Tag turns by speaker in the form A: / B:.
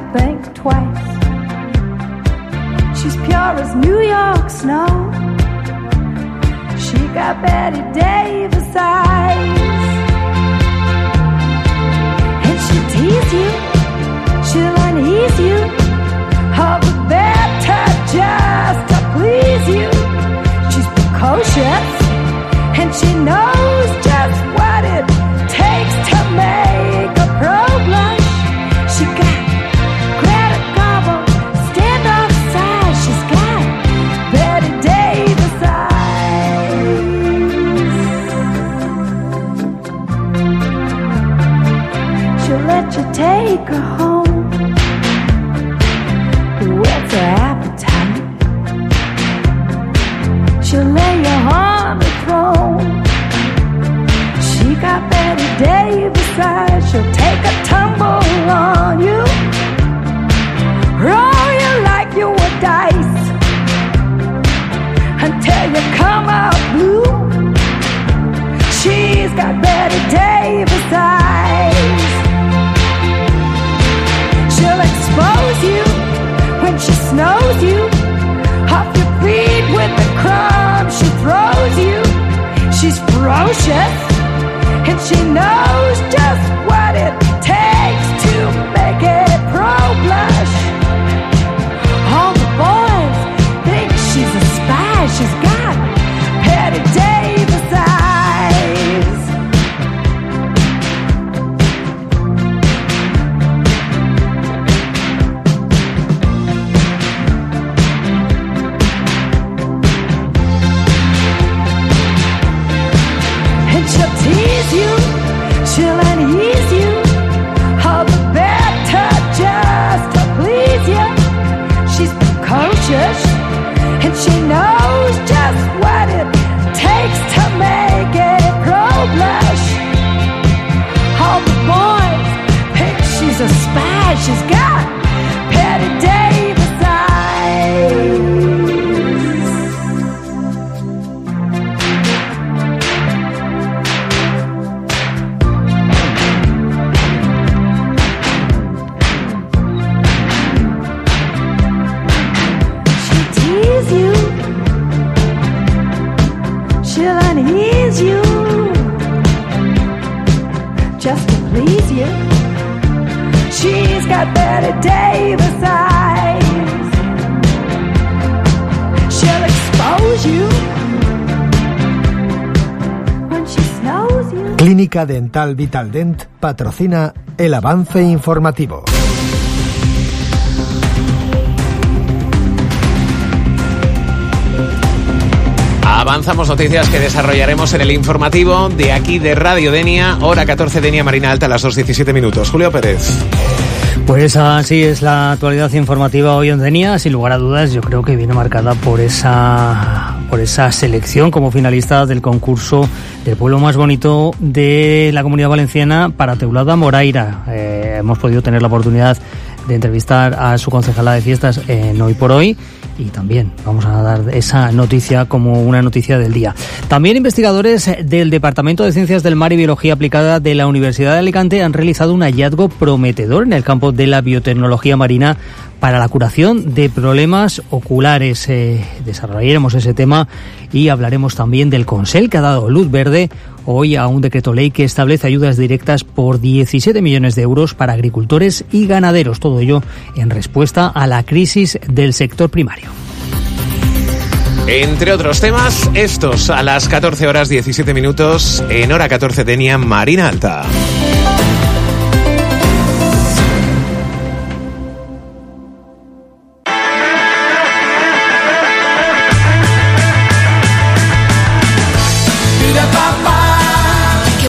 A: think twice. She's pure as New York snow. She got Betty Davis eyes. And she'll tease you, she'll unease you, all the better just to please you. She's precocious, and she knows just what it takes to make a pro blush. She got Greta Garbo, standoff size. She's got Betty Davis eyes. She'll let you take her home, whet her appetite. She'll lay you on the throne. She got Betty Davis eyes. She'll take a tumble on you, roll you like you were dice, until you come out blue. She's got Betty Davis eyes. She'll expose you when she snows you off your feet with the crumbs she throws you. She's ferocious, and she knows just what it takes to make it pro blush. All the boys think she's a spy. She's got Betty Davis eyes. And she'll tease you, she'll unease you, all the better just to please you. She's precocious, and she knows just what it takes to make it pro blush. All the boys think she's a spy. She's got Betty Davis eyes. She'll tease you, she'll unease you, just to please you. She's got Betty Davis eyes. She'll expose you when she snows you.
B: Clínica Dental Vitaldent patrocina el avance informativo.
C: Avanzamos noticias que desarrollaremos en el informativo de aquí de Radio Denia, hora 14 Denia Marina Alta, a las 2:17 minutos. Julio Pérez.
D: Pues así es la actualidad informativa hoy en Denia. Sin lugar a dudas, yo creo que viene marcada por esa selección como finalista del concurso del pueblo más bonito de la Comunidad Valenciana para Teulada Moraira. Hemos podido tener la oportunidad de entrevistar a su concejala de fiestas en Hoy por Hoy, y también vamos a dar esa noticia como una noticia del día. También investigadores del Departamento de Ciencias del Mar y Biología Aplicada de la Universidad de Alicante han realizado un hallazgo prometedor en el campo de la biotecnología marina para la curación de problemas oculares. Desarrollaremos ese tema y hablaremos también del Consell, que ha dado luz verde hoy a un decreto ley que establece ayudas directas por 17 millones de euros para agricultores y ganaderos. Todo ello en respuesta a la crisis del sector primario.
C: Entre otros temas, estos a las 14 horas 17 minutos en hora 14 Denia Marina Alta.